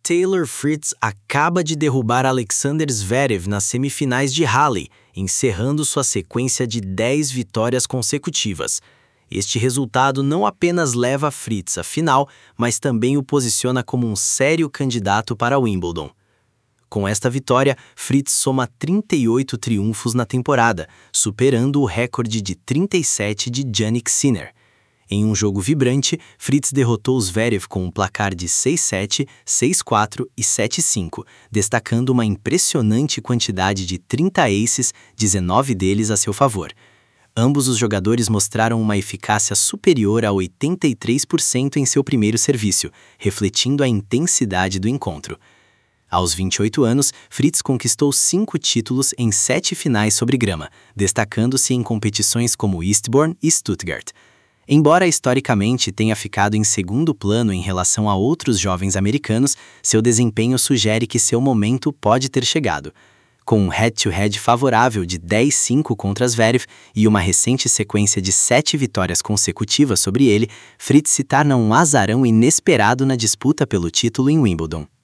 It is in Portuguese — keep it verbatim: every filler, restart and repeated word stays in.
Taylor Fritz acaba de derrubar Alexander Zverev nas semifinais de Halle, encerrando sua sequência de dez vitórias consecutivas. Este resultado não apenas leva Fritz à final, mas também o posiciona como um sério candidato para Wimbledon. Com esta vitória, Fritz soma trinta e oito triunfos na temporada, superando o recorde de trinta e sete de Jannik Sinner. Em um jogo vibrante, Fritz derrotou Zverev com um placar de seis a sete, seis a quatro e sete a cinco, destacando uma impressionante quantidade de trinta aces, dezenove deles a seu favor. Ambos os jogadores mostraram uma eficácia superior a oitenta e três por cento em seu primeiro serviço, refletindo a intensidade do encontro. Aos vinte e oito anos, Fritz conquistou cinco títulos em sete finais sobre grama, destacando-se em competições como Eastbourne e Stuttgart. Embora historicamente tenha ficado em segundo plano em relação a outros jovens americanos, seu desempenho sugere que seu momento pode ter chegado. Com um head-to-head favorável de dez a cinco contra Zverev e uma recente sequência de sete vitórias consecutivas sobre ele, Fritz se torna um azarão inesperado na disputa pelo título em Wimbledon.